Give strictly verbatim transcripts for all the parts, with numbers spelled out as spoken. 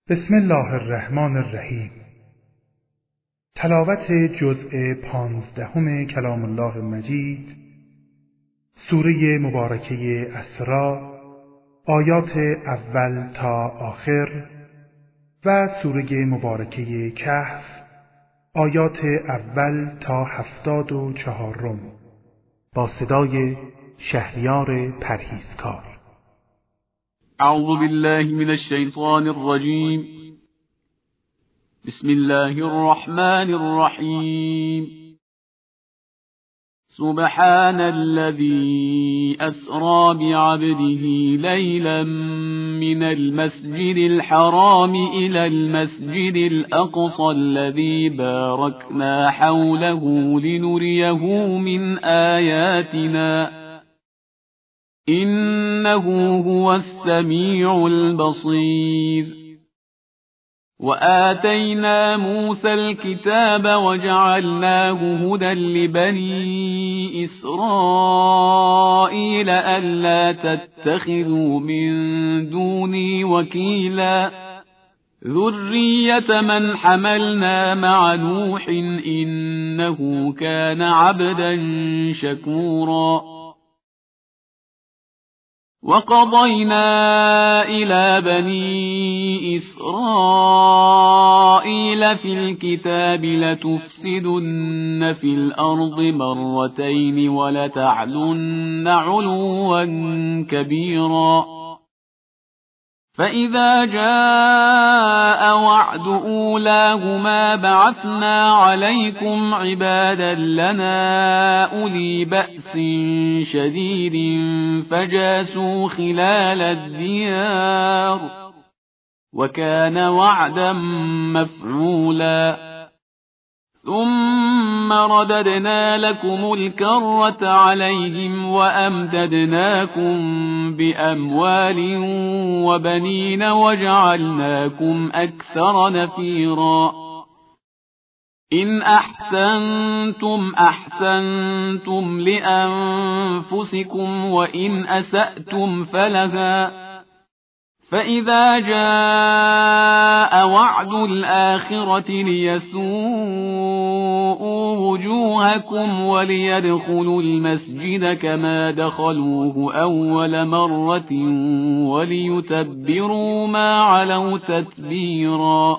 بسم الله الرحمن الرحیم. تلاوت جزء پانزدهم کلام الله مجید، سوره مبارکه اسراء، آیات اول تا آخر و سوره مبارکه کهف، آیات اول تا هفتاد و چهارم، با صدای شهریار پرهیزکار. اعوذ بالله من الشیطان الرجیم. بسم الله الرحمن الرحیم. سبحان الذي أسرى بعبده ليلا من المسجد الحرام إلى المسجد الأقصى الذي باركنا حوله لنريه من آياتنا إنه هو السميع البصير. وآتينا موسى الكتاب وجعلناه هدى لبني إسرائيل ألا تتخذوا من دوني وكيلا ذرية من حملنا مع نوح إنه كان عبدا شكورا. وقضينا إلى بني إسرائيل في الكتاب لتفسدن في الأرض مرتين ولتعلن علوا كبيرا. فإذا جاء وعد أولاهما بعثنا عليكم عبادا لنا أولي بأس شديد فجاسوا خلال الديار وكان وعدا مفعولا. ثم رددنا لكم الكرة عليهم وأمددناكم بأموال وبنين وجعلناكم أكثر نفيرا. إن أحسنتم أحسنتم لأنفسكم وإن أسأتم فلها. فإذا جاء وعد الآخرة ليسوءوا وجوهكم وليدخلوا المسجد كما دخلوه أول مرة وليتبروا ما علوا تتبيرا.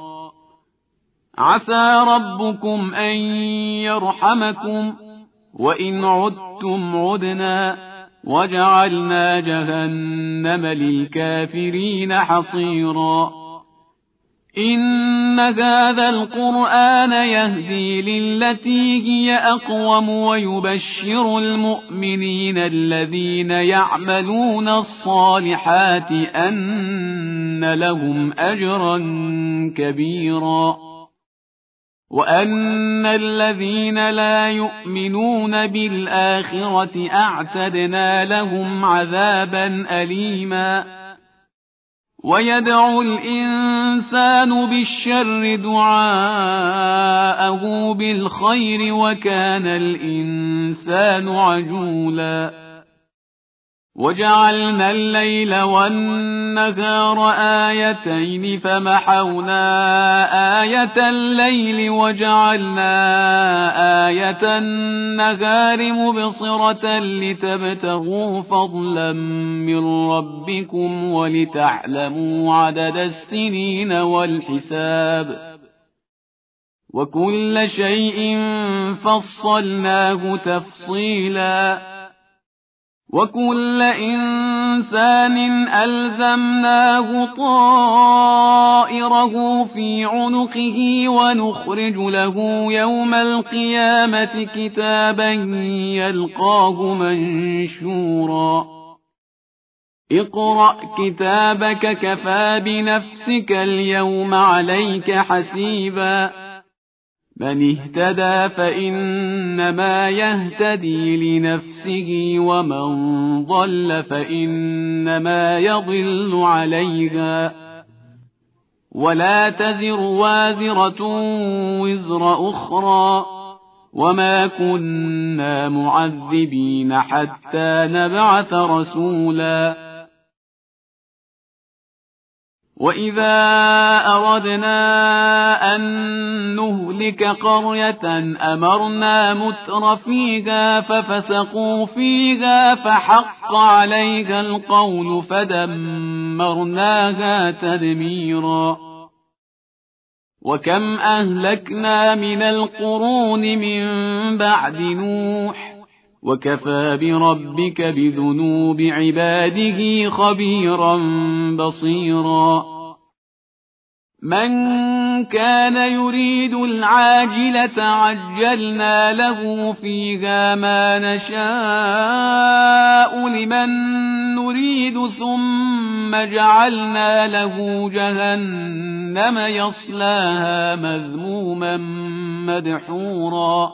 عسى ربكم أن يرحمكم وإن عدتم عدنا وجعلنا جهنم للكافرين حصيرا. إن هذا القرآن يهدي للتي هي أقوم ويبشر المؤمنين الذين يعملون الصالحات أن لهم أجرا كبيرا وأن الذين لا يؤمنون بالآخرة أعتدنا لهم عذابا أليما. ويدعو الإنسان بالشر دعاءه بالخير وكان الإنسان عجولا. وجعلنا الليل والنهار آيتين فمحونا آية الليل وجعلنا آية النهار مبصرة لتبتغوا فضلا من ربكم ولتعلموا عدد السنين والحساب وكل شيء فصلناه تفصيلا. وكل إنسان ألزمناه طائره في عنقه ونخرج له يوم القيامة كتابا يلقاه منشورا. اقرأ كتابك كفى بنفسك اليوم عليك حسيبا. من اهتدى فإنما يهتدي لنفسه ومن ضل فإنما يضل عليها ولا تزر وازرة وزر أخرى وما كنا معذبين حتى نبعث رسولا. وإذا أردنا أن نهلك قرية أمرنا متر فيها ففسقوا فيها فحق عليها القول فدمرناها تدميرا. وكم أهلكنا من القرون من بعد نوح وكفى بربك بذنوب عباده خبيرا بصيرا. من كان يريد العاجلة عجلنا له فيها ما نشاء لمن نريد ثم جعلنا له جهنم يصلاها مذموما مدحورا.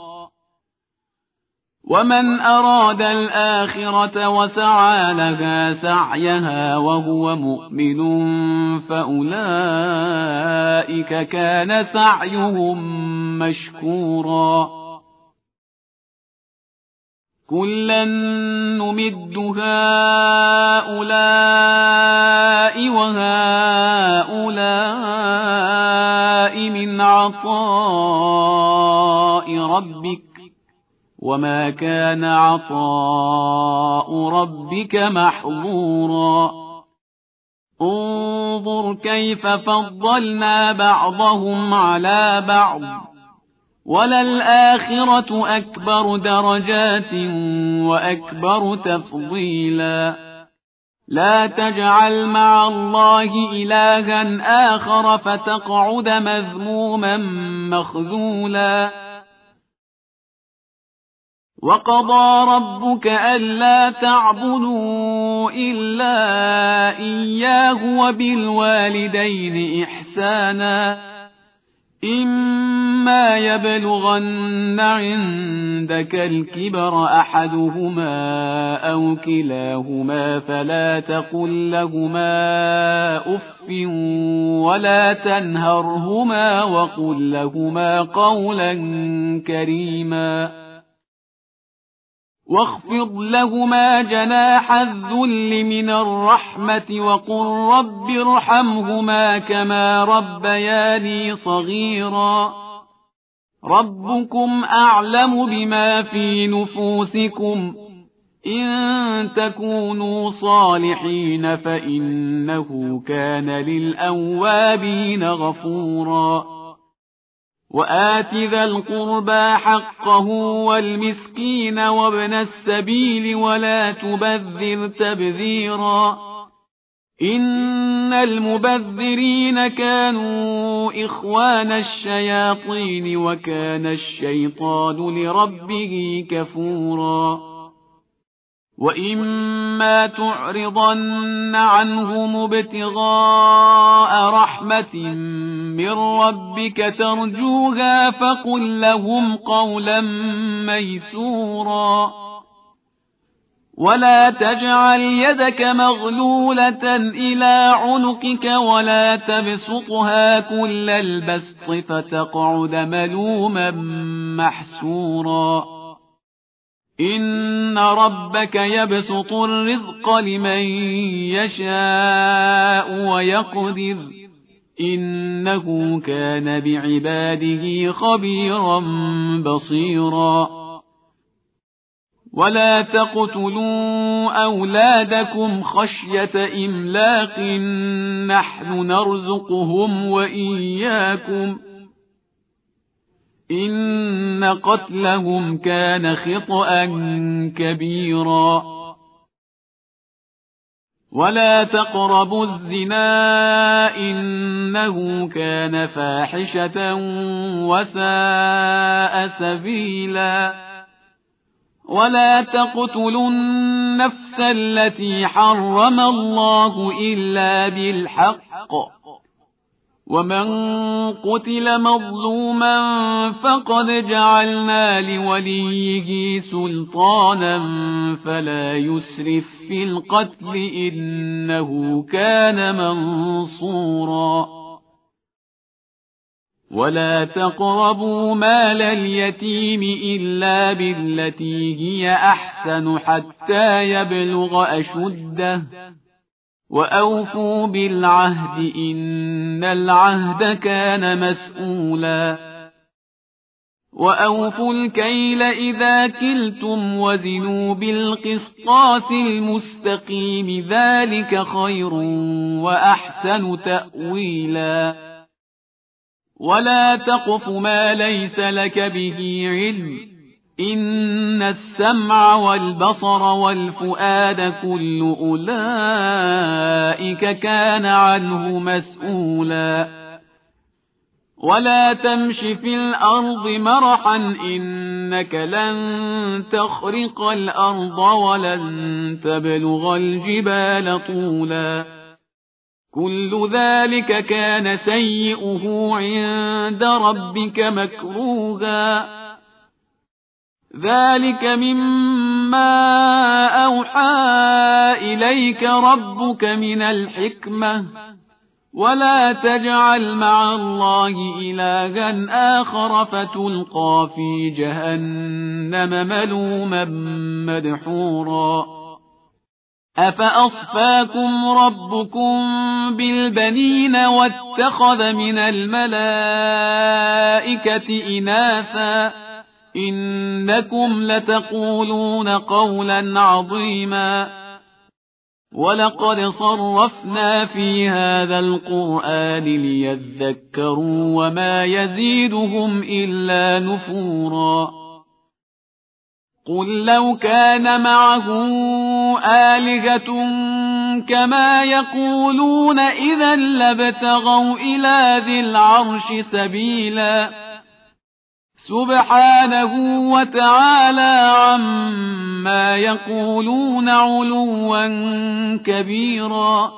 ومن أراد الآخرة وسعى لها سعيها وهو مؤمن فأولئك كان سعيهم مشكورا. كلا نمد هؤلاء وهؤلاء من عطاء ربك وما كان عطاء ربك محظورا. انظر كيف فضلنا بعضهم على بعض وللآخرة أكبر درجات وأكبر تفضيلا. لا تجعل مع الله إلها آخر فتقعد مذموما مخذولا. وقضى ربك ألا تعبدوا إلا إياه وبالوالدين إحسانا. إما يبلغن عندك الكبر أحدهما أو كلاهما فلا تقل لهما أف ولا تنهرهما وقل لهما قولا كريما. واخفض لهما جناح الذل من الرحمة وقل رب ارحمهما كما ربياني صغيرا. ربكم أعلم بما في نفوسكم إن تكونوا صالحين فإنه كان للأوابين غفورا. وآت ذا القربى حقه والمسكين وابن السبيل ولا تبذر تبذيرا. إن المبذرين كانوا إخوان الشياطين وكان الشيطان لربه كفورا. وإما تعرضن عنهم ابتغاء رحمة من ربك ترجوها فقل لهم قولا ميسورا. ولا تجعل يدك مغلولة إلى عنقك ولا تبسطها كل البسط فتقعد ملوما محسورا. إن ربك يبسط الرزق لمن يشاء ويقدر إنه كان بعباده خبيرا بصيرا. ولا تقتلوا أولادكم خشية إملاق نحن نرزقهم وإياكم إن قتلهم كان خطأ كبيرا. ولا تقربوا الزنا إنه كان فاحشة وساء سبيلا. ولا تقتلوا النفس التي حرم الله إلا بالحق ومن قتل مظلوما فقد جعلنا لوليه سلطانا فلا يسرف في القتل إنه كان منصورا. ولا تقربوا مال اليتيم إلا بالتي هي أحسن حتى يبلغ أشده وأوفوا بالعهد إن العهد كان مسؤولا وأوفوا الكيل إذا كلتم وزنوا بالقسطاس المستقيم ذلك خير وأحسن تأويلا ولا تقف ما ليس لك به علم إن السمع والبصر والفؤاد كل أولئك كان عنه مسؤولا ولا تمش في الأرض مرحا إنك لن تخرق الأرض ولن تبلغ الجبال طولا كل ذلك كان سيئه عند ربك مكروها ذلك مما أوحى إليك ربك من الحكمة ولا تجعل مع الله إلها آخر فتلقى في جهنم ملوما مدحورا أفأصفاكم ربكم بالبنين واتخذ من الملائكة إناثا إنكم لتقولون قولا عظيما ولقد صرفنا في هذا القرآن ليذكروا وما يزيدهم إلا نفورا قل لو كان معه آلهة كما يقولون إذا لابتغوا إلى ذي العرش سبيلا سبحانه وتعالى عما يقولون علوا كبيرا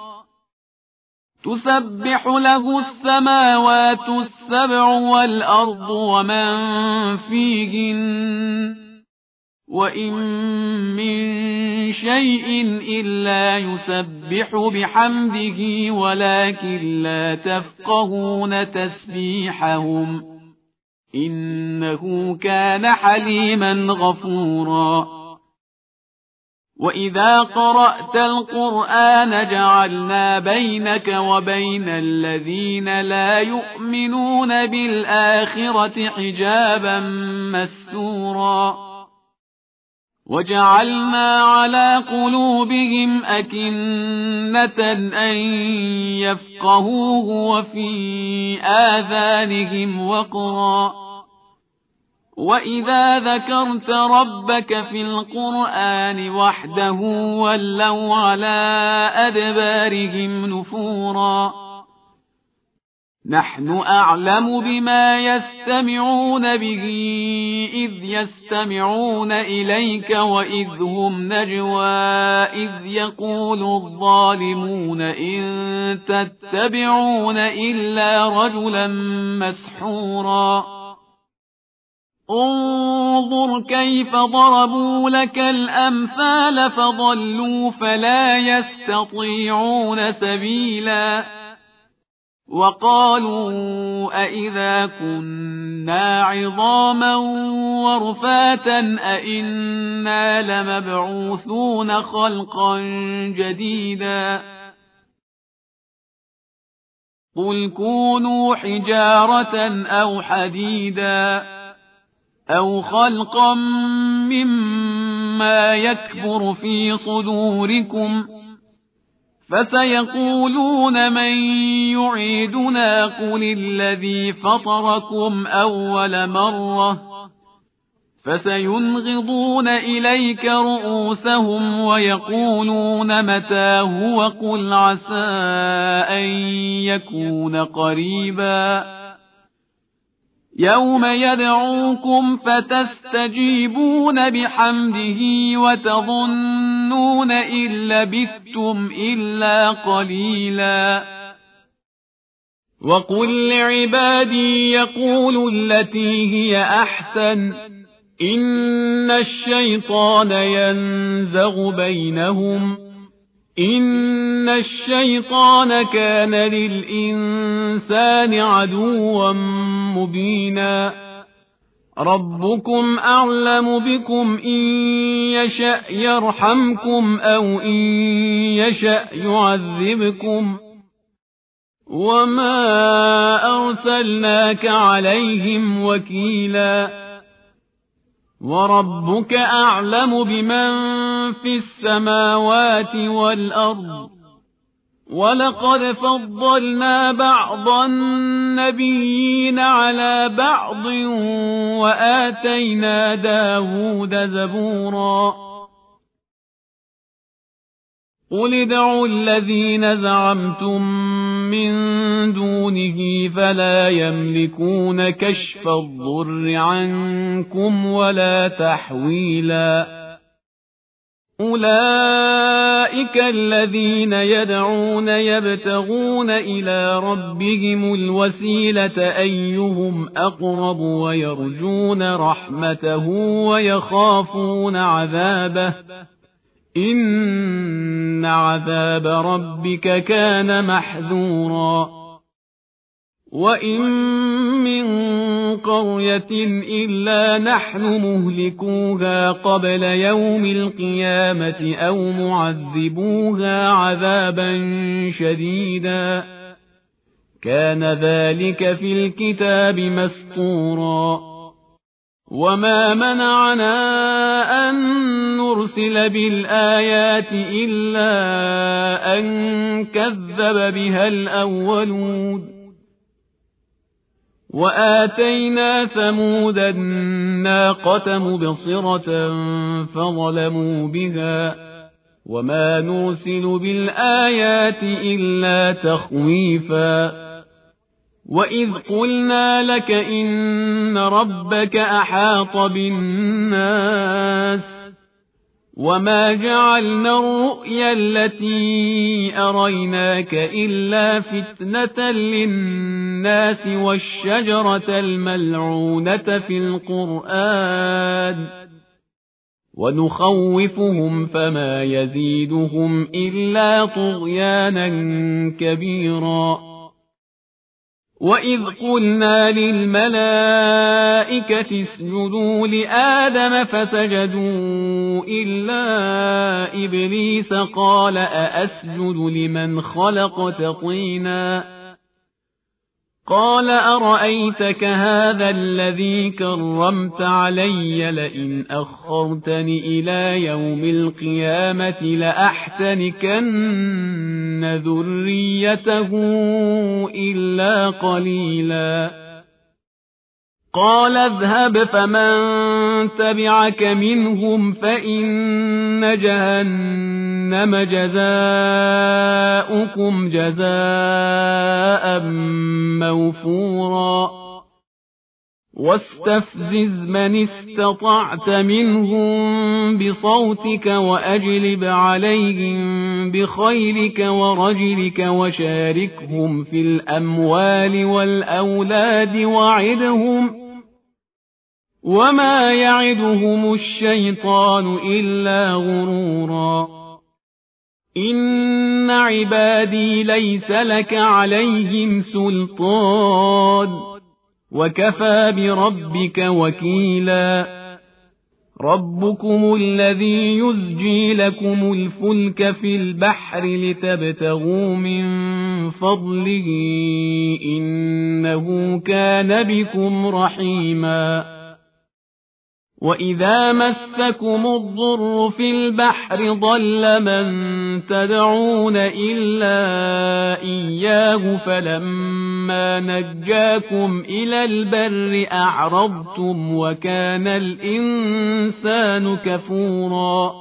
تسبح له السماوات السبع والأرض ومن فيهن وإن من شيء إلا يسبح بحمده ولكن لا تفقهون تسبيحهم إنه كان حليما غفورا وإذا قرأت القرآن جعلنا بينك وبين الذين لا يؤمنون بالآخرة حجابا مستورا وجعلنا على قلوبهم أكنة أن يفقهوه وفي آذانهم وقرا وإذا ذكرت ربك في القرآن وحده ولوا على أدبارهم نفورا نحن أعلم بما يستمعون به إذ يستمعون إليك وإذ هم نجوى إذ يقول الظالمون إن تتبعون إلا رجلا مسحورا انظر كيف ضربوا لك الأمثال فضلوا فلا يستطيعون سبيلا وقالوا أئذا كنا عظاما ورفاتا أئنا لمبعوثون خلقا جديدا قل كونوا حجارة أو حديدا أو خلقا مما يكبر في صدوركم فسيقولون من يعيدنا قل الذي فطركم أول مرة فسينغضون إليك رؤوسهم ويقولون متى هو قل عسى أن يكون قريبا يوم يدعوكم فتستجيبون بحمده وتظنون إن لبثتم إلا قليلا وقل لعبادي يقولوا التي هي أحسن إن الشيطان ينزغ بينهم إن الشيطان كان للإنسان عدوا مبينا ربكم أعلم بكم إن يشأ يرحمكم أو إن يشأ يعذبكم وما أرسلناك عليهم وكيلا وربك أعلم بمن في السماوات والأرض ولقد فضلنا بعض النبيين على بعض وآتينا داود زبورا قل ادعوا الذين زعمتم من دونه فلا يملكون كشف الضر عنكم ولا تحويلا أولئك الذين يدعون يبتغون إلى ربهم الوسيلة أيهم أقرب ويرجون رحمته ويخافون عذابه إن عذاب ربك كان محذورا وإن من قرية إلا نحن مهلكوها قبل يوم القيامة أو معذبوها عذابا شديدا كان ذلك في الكتاب مسطورا وما منعنا أن نرسل بالآيات إلا أن كذب بها الأولون وآتينا ثمود الناقة مبصرة فظلموا بها وما نرسل بالآيات إلا تخويفا وإذ قلنا لك إن ربك أحاط بالناس وما جعلنا الرؤيا التي أريناك إلا فتنة للناس والشجرة الملعونة في القرآن ونخوفهم فما يزيدهم إلا طغيانا كبيرا وإذ قلنا للملائكة اسجدوا لآدم فسجدوا إلا إبليس قال أأسجد لمن خلقت طينا قال أرأيتك هذا الذي كرمت علي لئن أخرتني إلى يوم القيامة لأحتنكن ذريته إلا قليلا قال اذهب فمن تبعك منهم فإن جهنم جزاؤكم جزاء موفورا واستفزز من استطعت منهم بصوتك وأجلب عليهم بخيلك ورجلك وشاركهم في الأموال والأولاد وعدهم وما يعدهم الشيطان إلا غرورا إن عبادي ليس لك عليهم سلطان وكفى بربك وكيلا ربكم الذي يزجي لكم الفلك في البحر لتبتغوا من فضله إنه كان بكم رحيما وإذا مسكم الضر في البحر ضل من تدعون إلا إياه فلما نجاكم إلى البر أعرضتم وكان الإنسان كفورا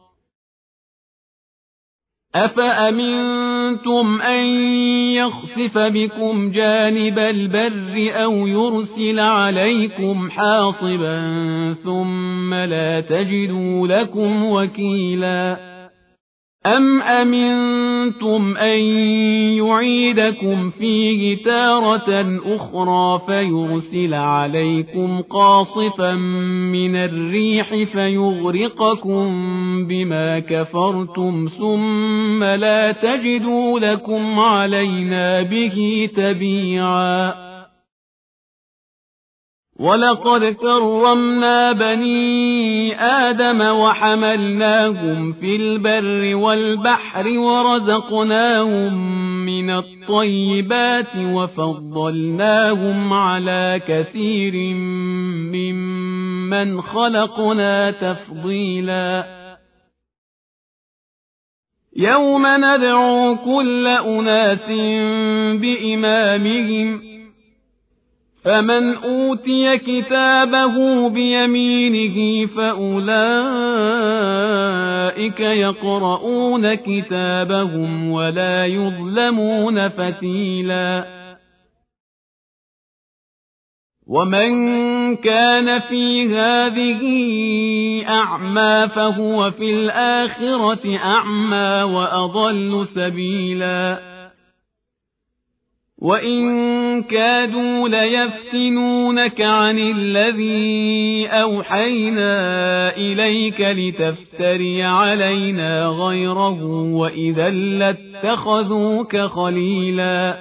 أفأمنتم أن يخسف بكم جانب البر أو يرسل عليكم حاصبا ثم لا تجدوا لكم وكيلا أم أمنتم أن يعيدكم فيه تارة أخرى فيرسل عليكم قاصفا من الريح فيغرقكم بما كفرتم ثم لا تجدوا لكم علينا به تبيعا ولقد كرمنا بني آدم وحملناهم في البر والبحر ورزقناهم من الطيبات وفضلناهم على كثير ممن خلقنا تفضيلا يوم ندعو كل أناس بإمامهم فمن أوتي كتابه بيمينه فأولئك يقرؤون كتابهم ولا يظلمون فتيلا ومن كان في هذه أعمى فهو في الآخرة أعمى وأضل سبيلا وإن كادوا ليفتنونك عن الذي أوحينا إليك لتفتري علينا غيره وإذا لاتخذوك خليلا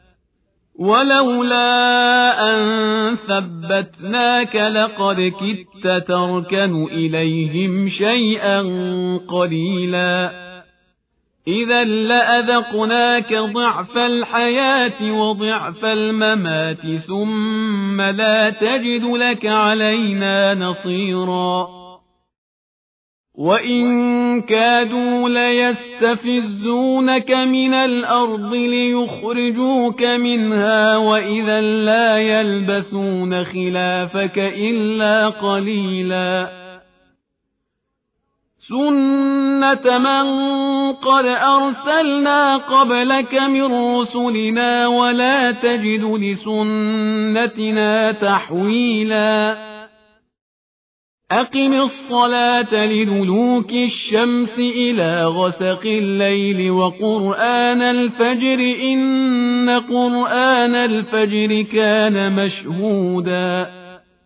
ولولا أن ثبتناك لقد كدت تركن إليهم شيئا قليلا إذا لأذقناك ضعف الحياة وضعف الممات ثم لا تجد لك علينا نصيرا وإن كادوا ليستفزونك من الأرض ليخرجوك منها وإذا لا يلبثون خلافك إلا قليلا سنة من قد أرسلنا قبلك من رسلنا ولا تجد لسنتنا تحويلا أقم الصلاة لدلوك الشمس إلى غسق الليل وقرآن الفجر إن قرآن الفجر كان مشهودا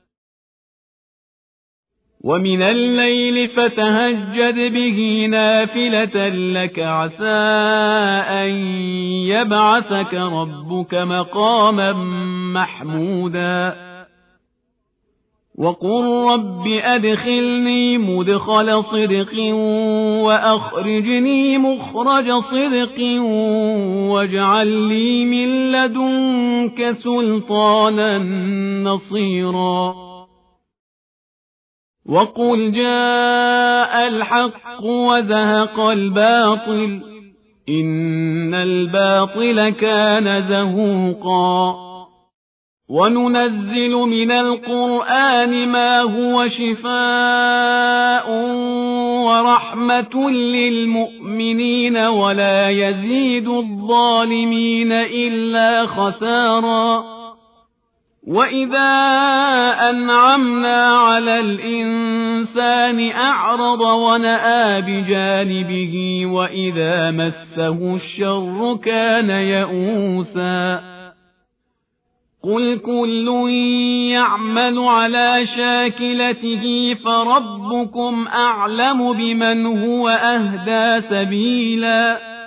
ومن الليل فتهجد به نافلة لك عسى أن يبعثك ربك مقاما محمودا وقل رب أدخلني مدخل صدق وأخرجني مخرج صدق واجعل لي من لدنك سلطانا نصيرا وقل جاء الحق وزهق الباطل إن الباطل كان زهوقا وننزل من القرآن ما هو شفاء ورحمة للمؤمنين ولا يزيد الظالمين إلا خسارا وإذا أنعمنا على الإنسان أعرض ونأى بجانبه وإذا مسه الشر كان يئوسا قل كل يعمل على شاكلته فربكم أعلم بمن هو أهدى سبيلا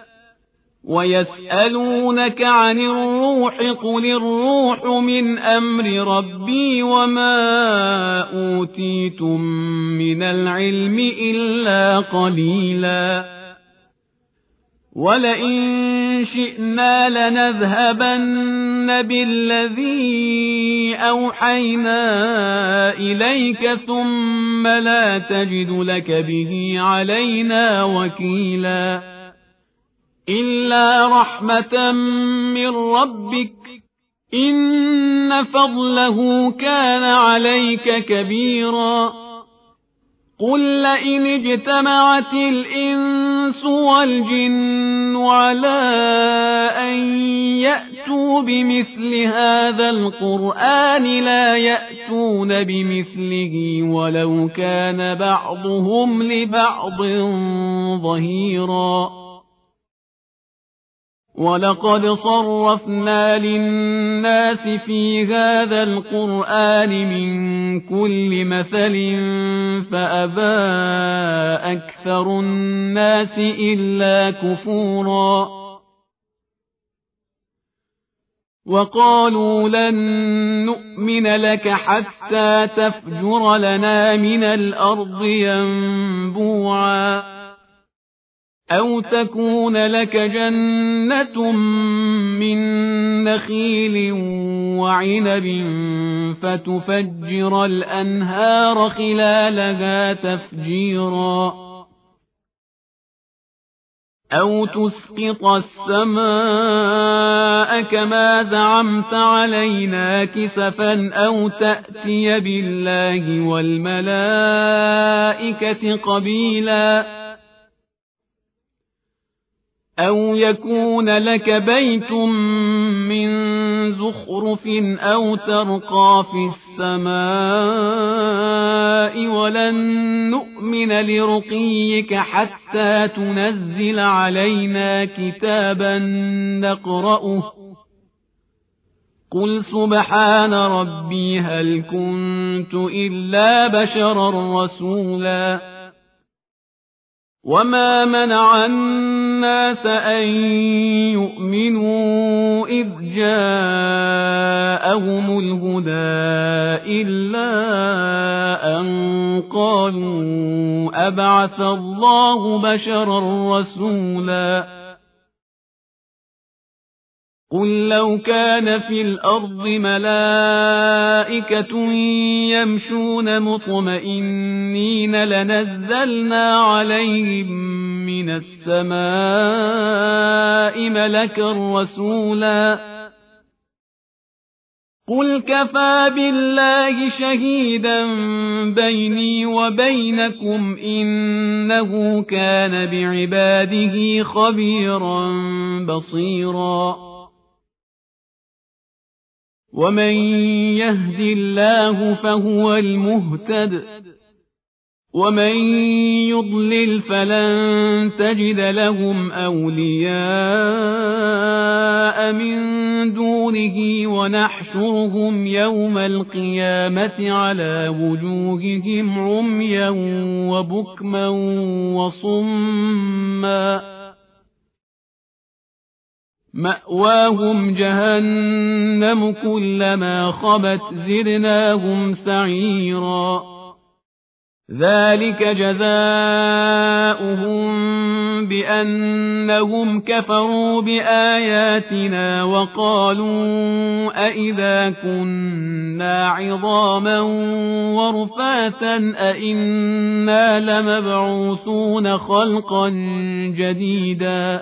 ويسألونك عن الروح قل الروح من أمر ربي وما أوتيتم من العلم إلا قليلا ولئن شئنا لنذهبن بالذي أوحينا إليك ثم لا تجد لك به علينا وكيلا إلا رحمة من ربك إن فضله كان عليك كبيرا قل لئن اجتمعت الإنس والجن على أن يأتوا بمثل هذا القرآن لا يأتون بمثله ولو كان بعضهم لبعض ظهيرا ولقد صرفنا للناس في هذا القرآن من كل مثل فأبى أكثر الناس إلا كفورا وقالوا لن نؤمن لك حتى تفجر لنا من الأرض ينبوعا أو تكون لك جنة من نخيل وعنب فتفجر الأنهار خلالها تفجيرا أو تسقط السماء كما زعمت علينا كسفا أو تأتي بالله والملائكة قبيلا أو يكون لك بيت من زخرف أو ترقى في السماء ولن نؤمن لرقيك حتى تنزل علينا كتابا نقرأه قل سبحان ربي هل كنت إلا بشرا رسولا وما منع الناس أن يؤمنوا إذ جاءهم الهدى إلا أن قالوا أبعث الله بشرا رسولا قل لو كان في الأرض ملائكة يمشون مطمئنين لنزلنا عليهم من السماء ملكا رسولا قل كفى بالله شهيدا بيني وبينكم إنه كان بعباده خبيرا بصيرا ومن يهد الله فهو المهتد ومن يضلل فلن تجد لهم أولياء من دونه ونحشرهم يوم القيامة على وجوههم عميا وبكما وصما مأواهم جهنم كلما خبت زدناهم سعيرا ذلك جزاؤهم بأنهم كفروا بآياتنا وقالوا أئذا كنا عظاما ورفاتا أئنا لمبعوثون خلقا جديدا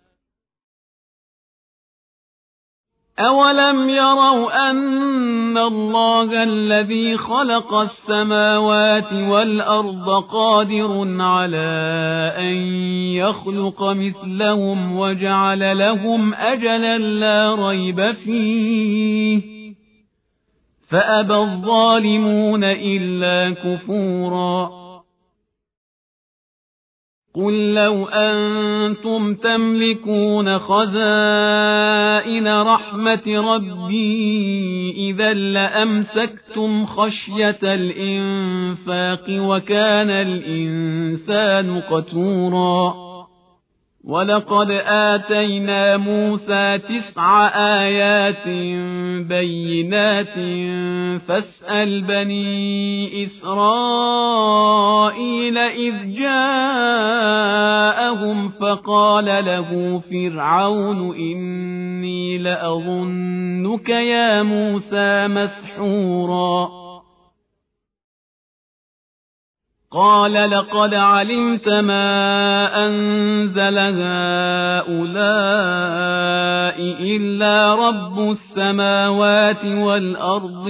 أولم يروا أن الله الذي خلق السماوات والأرض قادر على أن يخلق مثلهم وجعل لهم أجلا لا ريب فيه فأبى الظالمون إلا كفورا قل لو أنتم تملكون خزائن رحمة ربي إذا لأمسكتم خشية الإنفاق وكان الإنسان قتورا ولقد آتينا موسى تسع آيات بينات فاسأل بني إسرائيل إذ جاءهم فقال له فرعون إني لأظنك يا موسى مسحورا قال لقد علمت ما أنزل هؤلاء إلا رب السماوات والأرض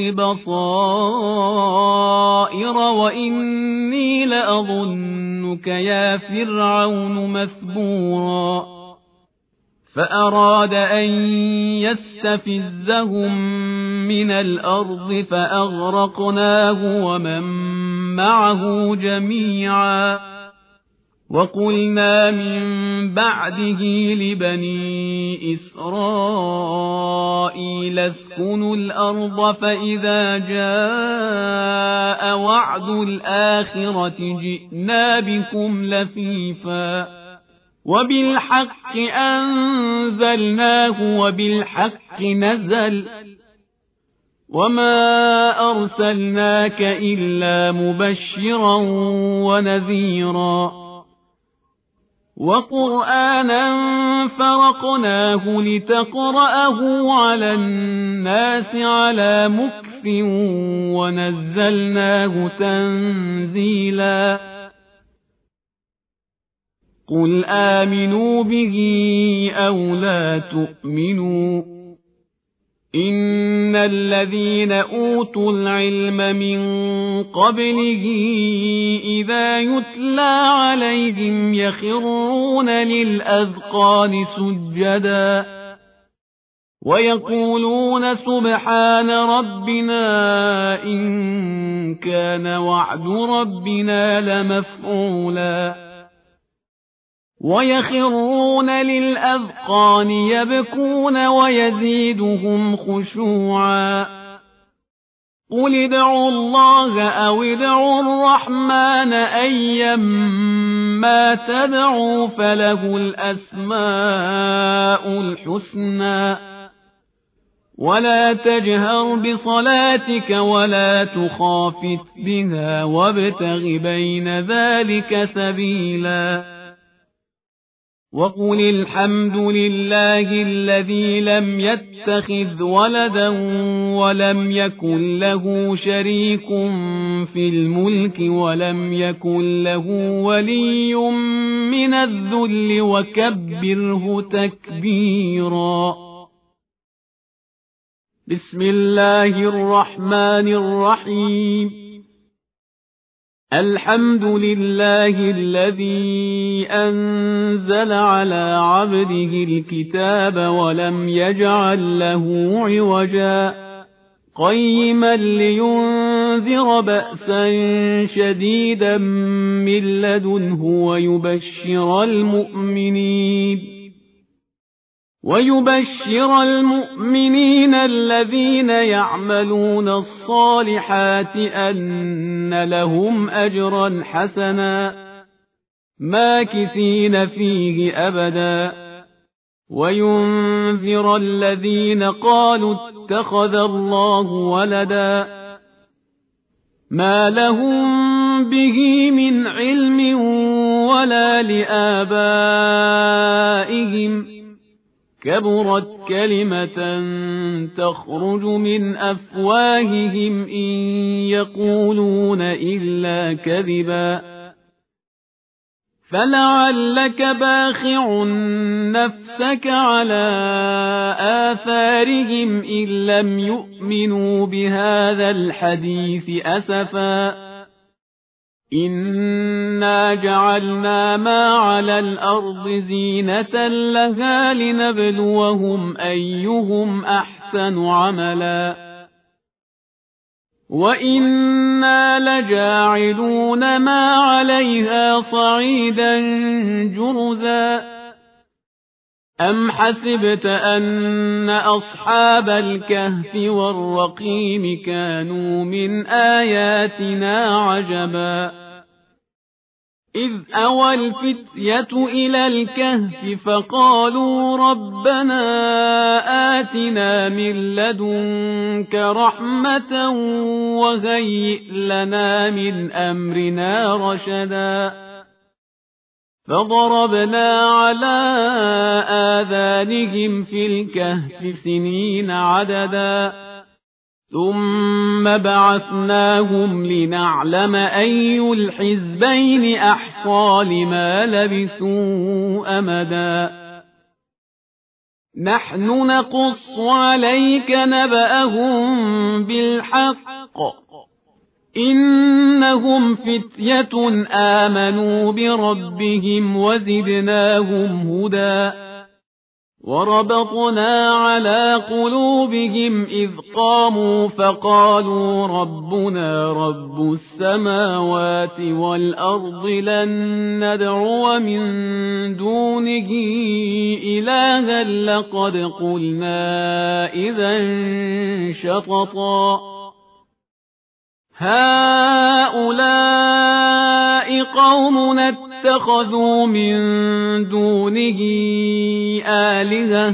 بصائر وإني لأظنك يا فرعون مثبورا فأراد أن يستفزهم من الأرض فأغرقناه ومن معه جميعا وقلنا من بعده لبني إسرائيل اسكنوا الأرض فإذا جاء وعد الآخرة جئنا بكم لفيفا وبالحق أنزلناه وبالحق نزل وما أرسلناك إلا مبشرا ونذيرا وقرآنا فرقناه لتقرأه على الناس على مكث ونزلناه تنزيلا قل آمنوا به أو لا تؤمنوا إن الذين أوتوا العلم من قبله إذا يتلى عليهم يخرون للأذقان سجدا ويقولون سبحان ربنا إن كان وعد ربنا لمفعولا ويخرون للأذقان يبكون ويزيدهم خشوعا قل ادعوا الله أو ادعوا الرحمن أيما تدعوا فله الأسماء الحسنى ولا تجهر بصلاتك ولا تخافت بها وابتغ بين ذلك سبيلا وقل الحمد لله الذي لم يتخذ ولدا ولم يكن له شريك في الملك ولم يكن له ولي من الذل وكبره تكبيرا بسم الله الرحمن الرحيم الحمد لله الذي أنزل على عبده الكتاب ولم يجعل له عوجا قيما لينذر بأسا شديدا من لدنه ويبشر المؤمنين ويبشر المؤمنين الذين يعملون الصالحات أن لهم أجرا حسنا ماكثين فيه أبدا وينذر الذين قالوا اتخذ الله ولدا ما لهم به من علم ولا لآبائهم كبرت كلمة تخرج من أفواههم إن يقولون إلا كذبا فلعلك باخع نفسك على آثارهم إن لم يؤمنوا بهذا الحديث أسفا إنا جعلنا ما على الأرض زينة لها لنبلوهم أيهم أحسن عملا وإنا لجاعلون ما عليها صعيدا جرزا أم حسبت أن أصحاب الكهف والرقيم كانوا من آياتنا عجبا إذ أوى الفتية إلى الكهف فقالوا ربنا آتنا من لدنك رحمة وهيئ لنا من أمرنا رشدا فضربنا على آذانهم في الكهف سنين عددا ثم بعثناهم لنعلم أي الحزبين أحصى لما لبثوا أمدا نحن نقص عليك نبأهم بالحق إنهم فتية آمنوا بربهم وزدناهم هدى وربطنا على قلوبهم إذ قاموا فقالوا ربنا رب السماوات والأرض لن ندعو من دونه إلها لقد قلنا إذا شططا هؤلاء قوم اتخذوا من دونه آلهة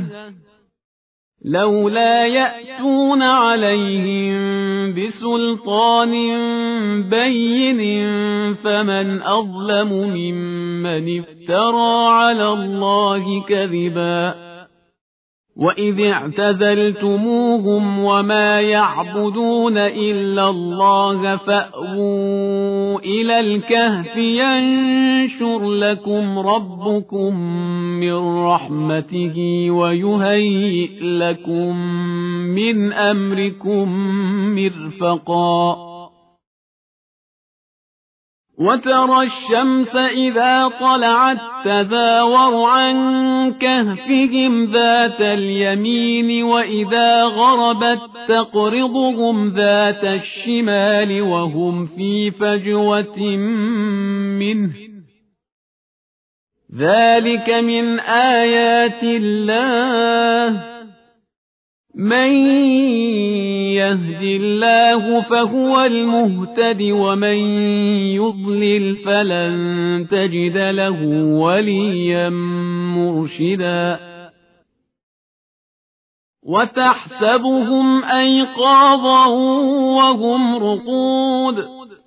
لولا يأتون عليهم بسلطان بين فمن أظلم ممن افترى على الله كذبا وإذ اعتزلتموهم وما يعبدون إلا الله فأووا إلى الكهف ينشر لكم ربكم من رحمته ويهيئ لكم من أمركم مرفقا وترى الشمس إذا طلعت تزاور عن كهفهم ذات اليمين وإذا غربت تقرضهم ذات الشمال وهم في فجوة منه ذلك من آيات الله من يهد الله فهو المهتد ومن يضلل فلن تجد له وليا مرشدا وتحسبهم أيقاظا وهم رقود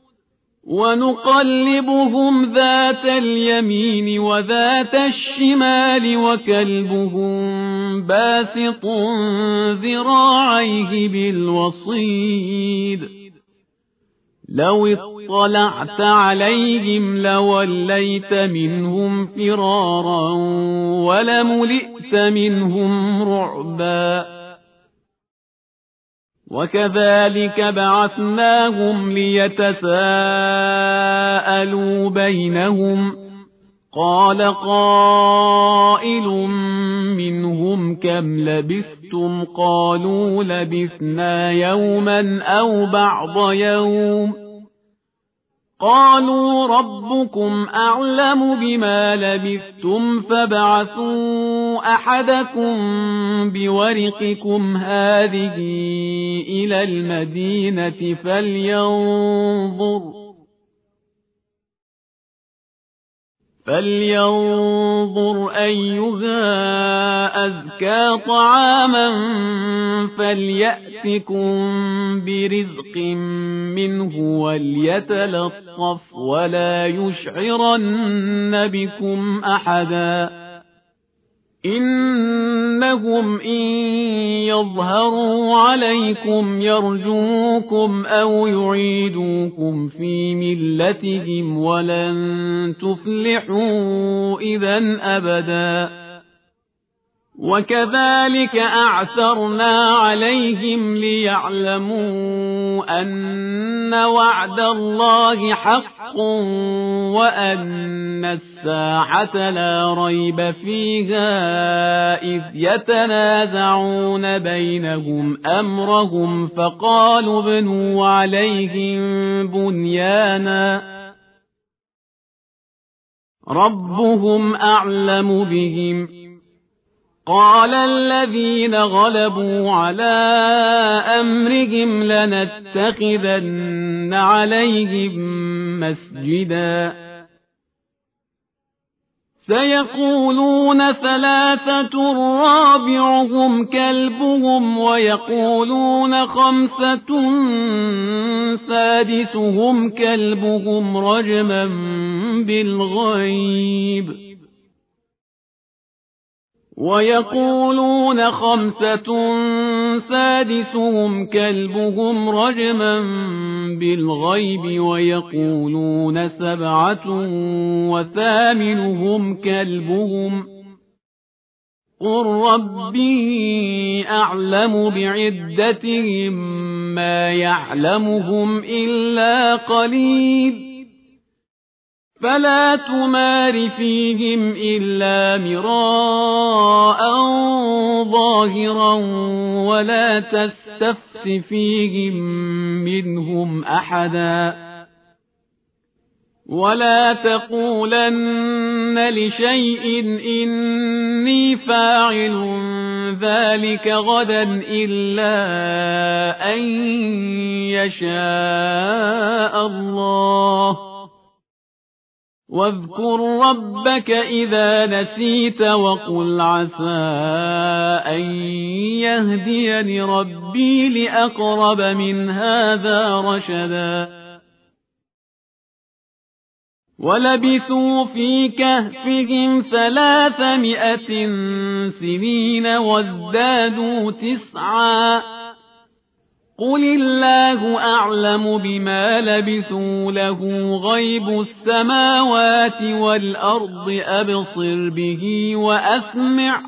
ونقلبهم ذات اليمين وذات الشمال وكلبهم باسط ذراعيه بالوصيد لو اطلعت عليهم لوليت منهم فرارا ولملئت منهم رعبا وكذلك بعثناهم ليتساءلوا بينهم قال قائل منهم كم لبثتم قالوا لبثنا يوما أو بعض يوم قالوا ربكم أعلم بما لبثتم فابعثوا أحدكم بورقكم هذه إلى المدينة فلينظر فلينظر أيها أزكى طعاما فليأتكم برزق منه وليتلطف ولا يشعرن بكم أحدا إنهم إن يظهروا عليكم يرجوكم أو يعيدوكم في ملتهم ولن تفلحوا إذا أبدا وكذلك أعثرنا عليهم ليعلموا أن وعد الله حق وأن الساعة لا ريب فيها إذ يتنازعون بينهم أمرهم فقالوا ابنوا عليهم بنيانا ربهم أعلم بهم قال الذين غلبوا على أمرهم لنتخذن عليهم مسجدا سيقولون ثلاثة رابعهم كلبهم ويقولون خمسة سادسهم كلبهم رجما بالغيب ويقولون خمسة سادسهم كلبهم رجما بالغيب ويقولون سبعة وثامنهم كلبهم قل ربي أعلم بعدتهم ما يعلمهم إلا قليل فلا تمار فيهم إلا مراء ظاهرا ولا تستفت فيهم منهم أحدا ولا تقولن لشيء إني فاعل ذلك غدا إلا أن يشاء الله واذكر ربك إذا نسيت وقل عسى أن يهديني ربي لأقرب من هذا رشدا ولبثوا في كهفهم ثلاثمائة سنين وازدادوا تسعا قل الله أعلم بما لبثوا له غيب السماوات والأرض أبصر به وأسمع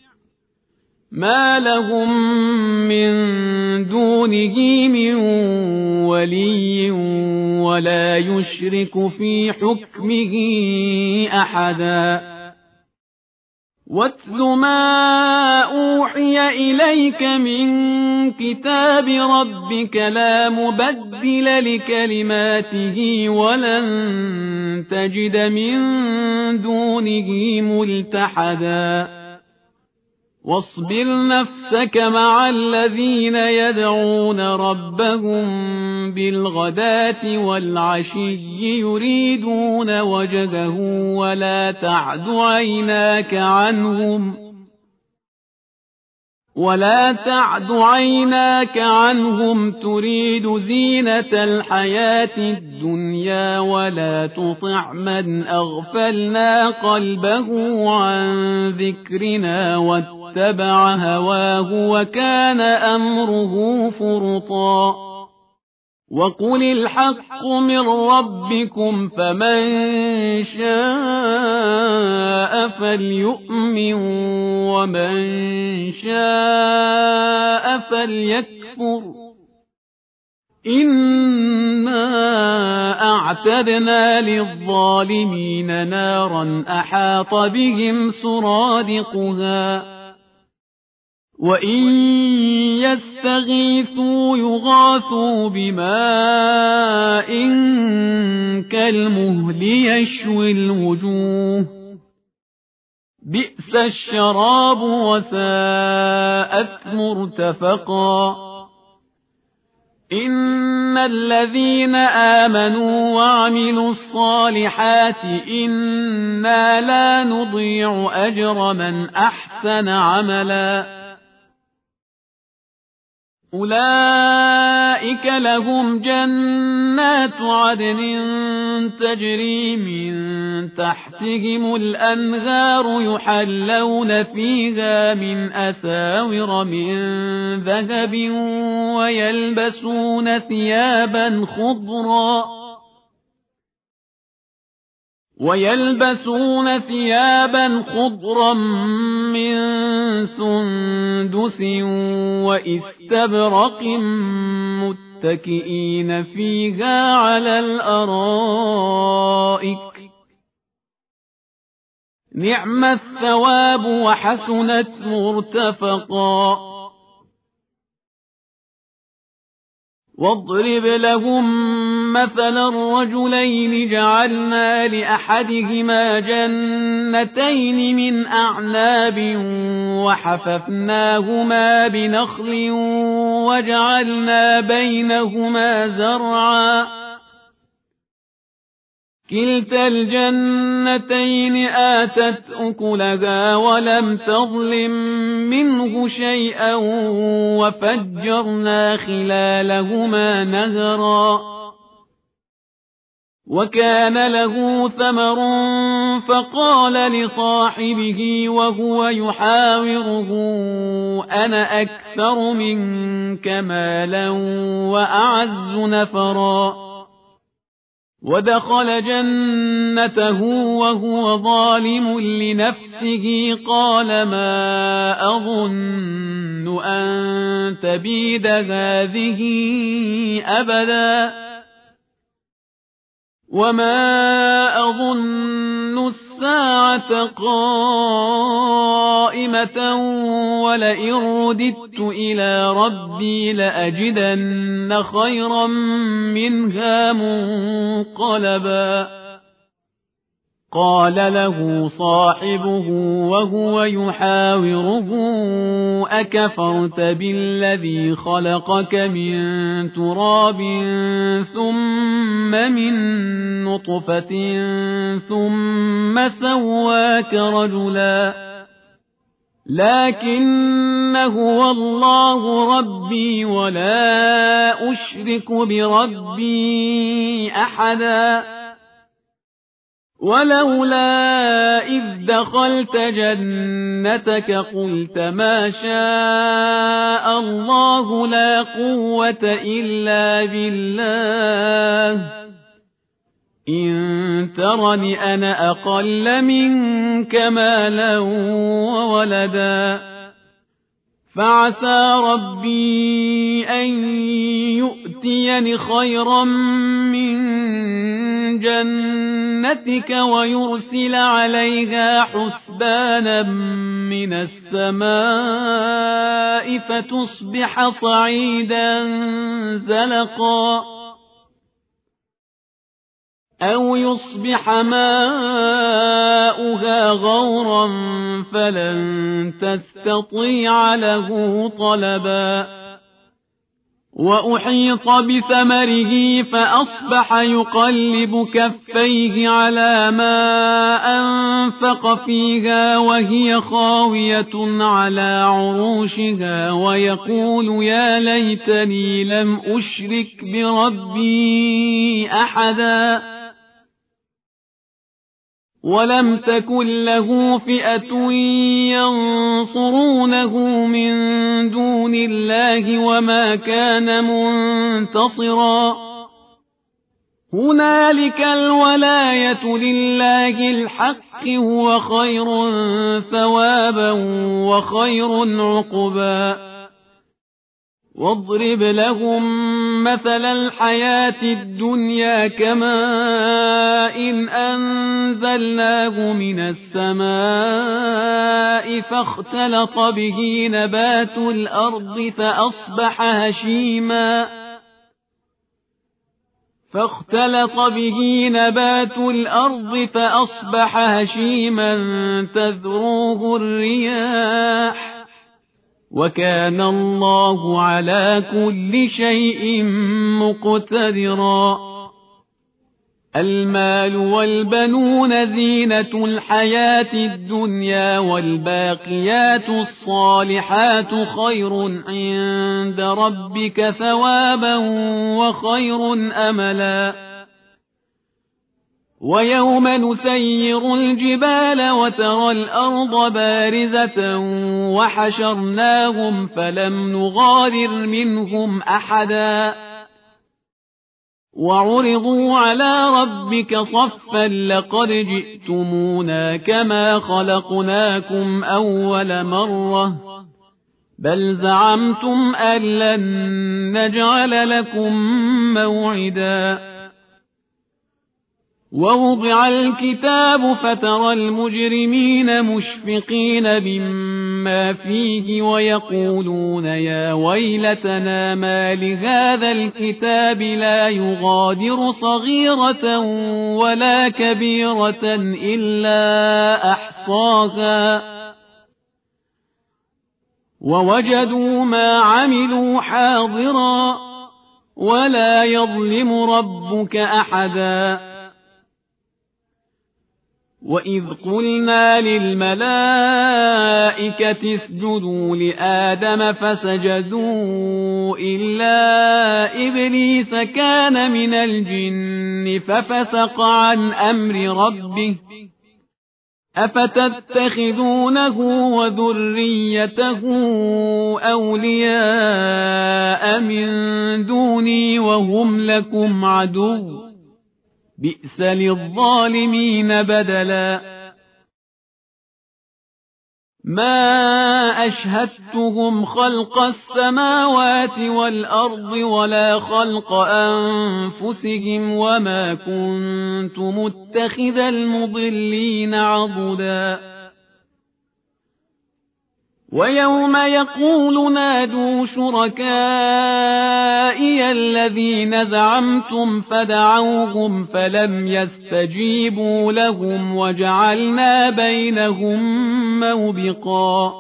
ما لهم من دونه من ولي ولا يشرك في حكمه أحدا واتل ما أوحي إليك من كتاب ربك لا مبدل لكلماته ولن تجد من دونه ملتحدا واصبر نفسك مع الذين يدعون ربهم بالغداة والعشي يريدون وجهه ولا تعد عيناك عنهم ولا تعد عيناك عنهم تريد زينة الحياة الدنيا ولا تطع من أغفلنا قلبه عن ذكرنا واتبع هواه وكان أمره فرطا وقل الحق من ربكم فمن شاء فليؤمن ومن شاء فليكفر إنا أعتدنا للظالمين نارا أحاط بهم سرادقها وإن يستغيثوا يغاثوا بماء كالمهل يشوي الوجوه بئس الشراب وساءت مرتفقا إن الذين آمنوا وعملوا الصالحات إنا لا نضيع أجر من أحسن عملا أولئك لهم جنات عدن تجري من تحتهم الأنهار يحلون فيها من أساور من ذهب ويلبسون ثيابا خضرا ويلبسون ثيابا خضرا من سندس وإستبرق متكئين فيها على الأرائك نعم الثواب وحسنت مرتفقا واضرب لهم مثلا الرجلين جعلنا لأحدهما جنتين من أعناب وحففناهما بنخل وجعلنا بينهما زرعا كلتا الجنتين آتت أكلها ولم تظلم منه شيئا وفجرنا خلالهما نهرا وكان له ثمر فقال لصاحبه وهو يحاوره أنا أكثر منك مالا وأعز نفرا ودخل جنته وهو ظالم لنفسه قال ما أظن أن تبيد هذه أبدا وما أظن الساعة قائمة ولئن رددت إلى ربي لأجدن خيرا منها منقلبا قال له صاحبه وهو يحاوره أكفرت بالذي خلقك من تراب ثم من نطفة ثم سواك رجلا لكن هو الله ربي ولا أشرك بربي أحدا ولولا إذ دخلت جنتك قلت ما شاء الله لا قوة إلا بالله إن ترني أنا أقل منك مالا وولدا فعسى ربي أن يؤتيني خيرا من جنتك ويرسل عليها حسبانا من السماء فتصبح صعيدا زلقا أو يصبح ماؤها غورا فلن تستطيع له طلبا وأحيط بثمره فأصبح يقلب كفيه على ما أنفق فيها وهي خاوية على عروشها ويقول يا ليتني لم أشرك بربي أحدا ولم تكن له فئة ينصرونه من دون الله وما كان منتصرا هنالك الولاية لله الحق هو خير ثوابا وخير عقبا واضرب لهم مثل الحياة الدنيا كماء إن أنزلناه من السماء فاختلط به نبات الأرض فأصبح هشيما فاختلط به نبات الأرض فأصبح هشيما تذروه الرياح وكان الله على كل شيء مقتدرا المال والبنون زينة الحياة الدنيا والباقيات الصالحات خير عند ربك ثوابا وخير أملا ويوم نسير الجبال وترى الأرض بارزة وحشرناهم فلم نغادر منهم أحدا وعرضوا على ربك صفا لقد جئتمونا كما خلقناكم أول مرة بل زعمتم أن لن نجعل لكم موعدا ووضع الكتاب فترى المجرمين مشفقين مما فيه ويقولون يا ويلتنا ما لهذا الكتاب لا يغادر صغيرة ولا كبيرة إلا أحصاها ووجدوا ما عملوا حاضرا ولا يظلم ربك أحدا وإذ قلنا للملائكة اسجدوا لآدم فسجدوا إلا إبليس كان من الجن ففسق عن أمر ربه أفتتخذونه وذريته أولياء من دوني وهم لكم عدو بئس للظالمين بدلا ما أشهدتهم خلق السماوات والأرض ولا خلق أنفسهم وما كنت متخذ المضلين عضدا ويوم يقول نادوا شركائي الذين زعمتم فدعوهم فلم يستجيبوا لهم وجعلنا بينهم موبقا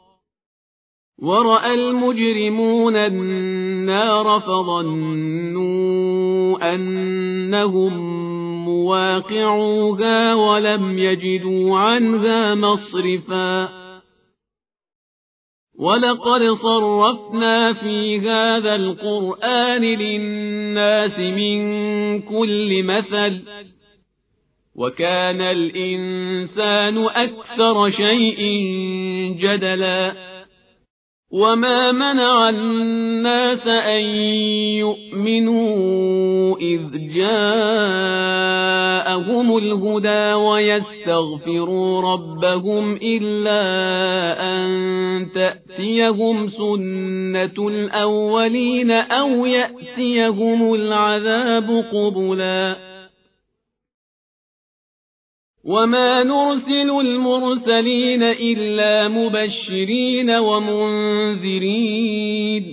ورأى المجرمون النار فظنوا أنهم مواقعوها ولم يجدوا عنها مصرفا ولقد صرفنا في هذا القرآن للناس من كل مثل وكان الإنسان أكثر شيء جدلا وما منع الناس أن يؤمنوا إذ جاءهم الهدى ويستغفروا ربهم إلا أن تأتيهم سنة الأولين أو يأتيهم العذاب قبلا وما نرسل المرسلين إلا مبشرين ومنذرين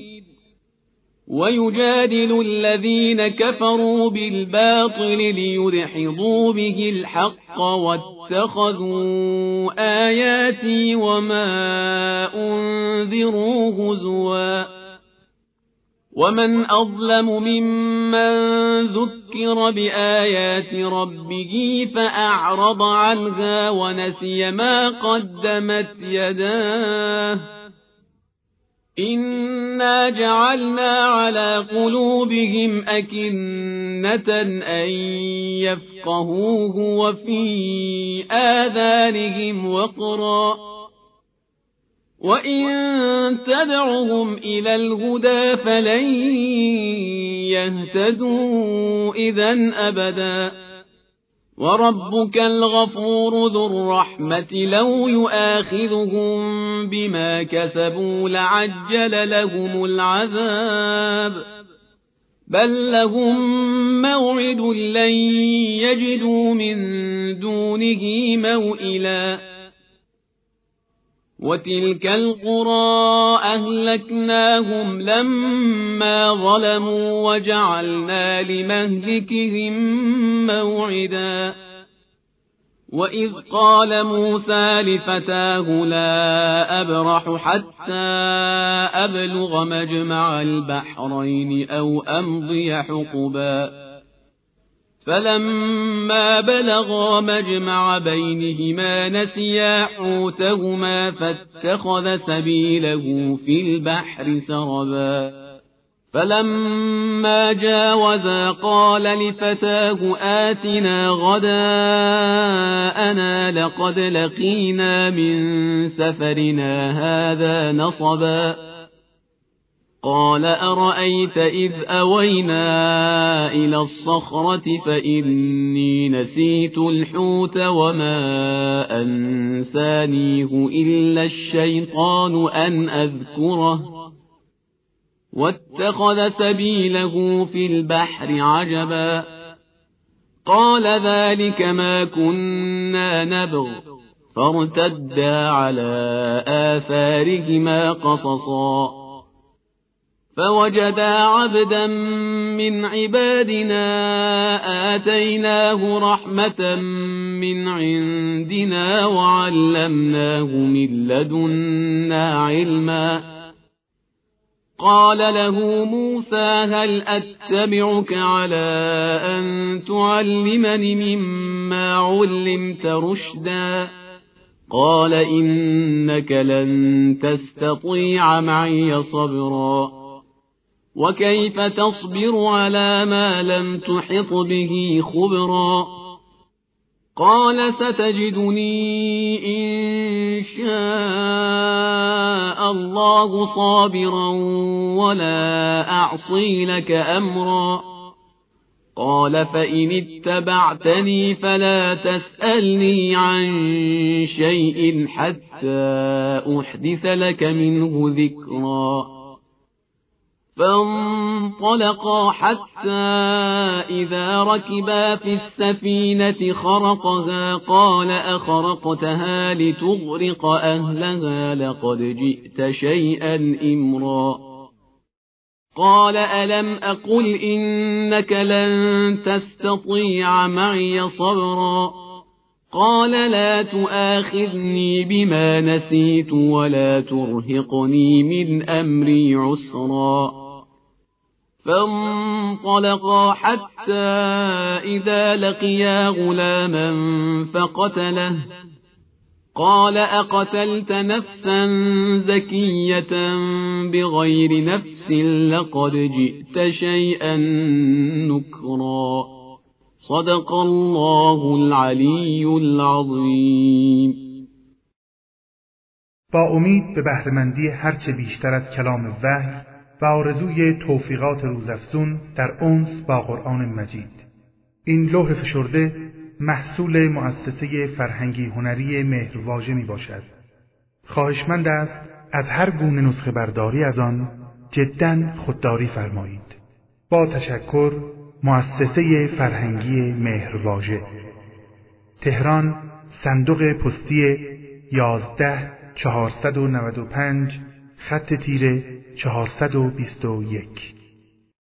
ويجادل الذين كفروا بالباطل ليدحضوا به الحق واتخذوا آياتي وما أنذروا هزوا ومن أظلم ممن ذكر بآيات ربه فأعرض عنها ونسي ما قدمت يداه إنا جعلنا على قلوبهم أكنة أن يفقهوه وفي آذانهم وقرا وإن تدعهم إلى الهدى فلن يهتدوا إذا أبدا وربك الغفور ذو الرحمة لو يؤاخذهم بما كسبوا لعجل لهم العذاب بل لهم موعد لن يجدوا من دونه موئلا وتلك القرى أهلكناهم لما ظلموا وجعلنا لمهلكهم موعدا وإذ قال موسى لفتاه لا أبرح حتى أبلغ مجمع البحرين أو أمضي حقبا فلما بلغا مجمع بينهما نسيا حوتهما فاتخذ سبيله في البحر سربا فلما جاوزا قال لفتاه آتنا غداءنا لقد لقينا من سفرنا هذا نصبا قال أرأيت إذ أوينا إلى الصخرة فإني نسيت الحوت وما أنسانيه إلا الشيطان أن أذكره واتخذ سبيله في البحر عجبا قال ذلك ما كنا نبغ فارتدا على آثارهما قصصا فوجدا عبدا من عبادنا آتيناه رحمة من عندنا وعلمناه من لدنا علما قال له موسى هل أتبعك على أن تعلمني مما علمت رشدا قال إنك لن تستطيع معي صبرا وكيف تصبر على ما لم تحط به خبرا قال ستجدني إن شاء الله صابرا ولا أعصي لك أمرا قال فإن اتبعتني فلا تسألني عن شيء حتى أحدث لك منه ذكرا فانطلقا حتى إذا ركبا في السفينة خرقها قال أخرقتها لتغرق أهلها لقد جئت شيئا إمرا قال ألم أقل إنك لن تستطيع معي صبرا قال لا تؤاخذني بما نسيت ولا ترهقني من أمري عسرا فانطلقا حتى إذا لقيا غلاما فقتله قال أقتلت نفسا زكية بغير نفس لقد جئت شيئا نكرا صدق الله العلی العظیم. با امید به بهره‌مندی هرچه بیشتر از کلام وحی و آرزوی توفیقات روزافزون در انس با قرآن مجید، این لوح فشرده محصول مؤسسه فرهنگی هنری مهرواژه می باشد. خواهشمند است از هر گونه نسخه برداری از آن جداً خودداری فرمایید. با تشکر، مؤسسه فرهنگی مهرواژه، تهران، صندوق پستی یازده چهارصد و نود و پنج، خط تیره چهارصد و بیست و یک.